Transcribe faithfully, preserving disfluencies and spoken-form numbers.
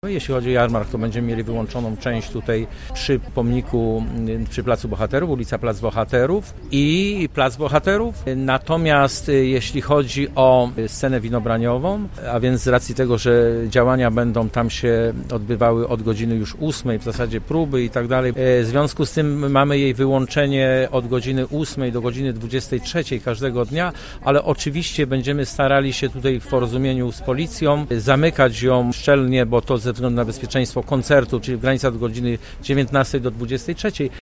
Jeśli chodzi o jarmark, to będziemy mieli wyłączoną część tutaj przy pomniku, przy Placu Bohaterów, ulica Plac Bohaterów i Plac Bohaterów. Natomiast jeśli chodzi o scenę winobraniową, a więc z racji tego, że działania będą tam się odbywały od godziny już ósmej, w zasadzie próby i tak dalej, w związku z tym mamy jej wyłączenie od godziny ósmej do godziny dwudziestej trzeciej każdego dnia, ale oczywiście będziemy starali się tutaj w porozumieniu z policją zamykać ją szczelnie, bo to ze względu na bezpieczeństwo koncertu, czyli w granicach od godziny dziewiętnastej do dwudziestej trzeciej.